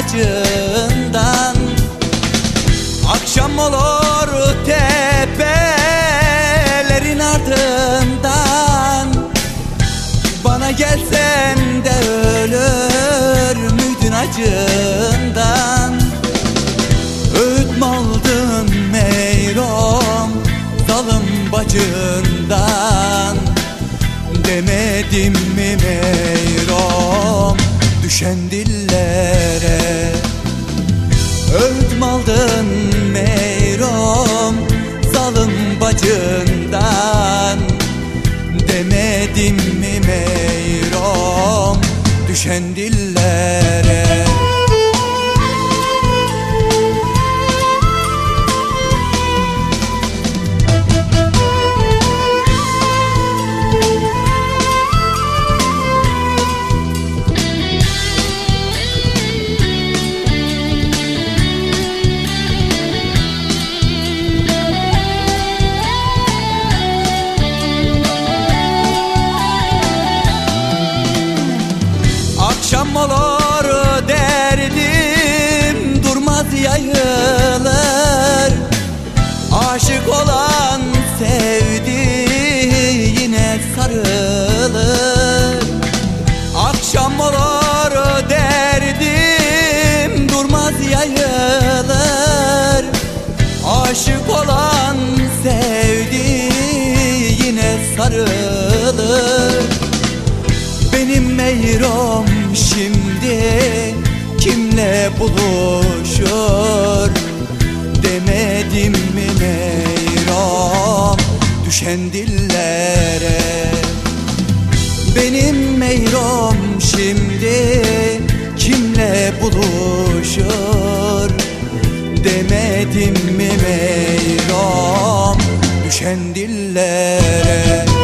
bacından. Akşam olur tepelerin ardından, bana gelsen de ölür müydün acından? Öğüt mü aldın Meyrom zalim bacından? Demedim mi Meyrom düşen dillere? Öğüt mü aldın Meyrom zalim bacından? Demedim mi Meyrom düşen dillere? Akşam olur derdim durmaz yayılır, aşık olan sevdi yine sarılır. Akşam olur derdim durmaz yayılır, aşık olan sevdi yine sarılır. Benim Meyrom şimdi kimle buluşur? Demedim mi Meyrom düşen dillere? Benim Meyrom şimdi kimle buluşur? Demedim mi Meyrom düşen dillere?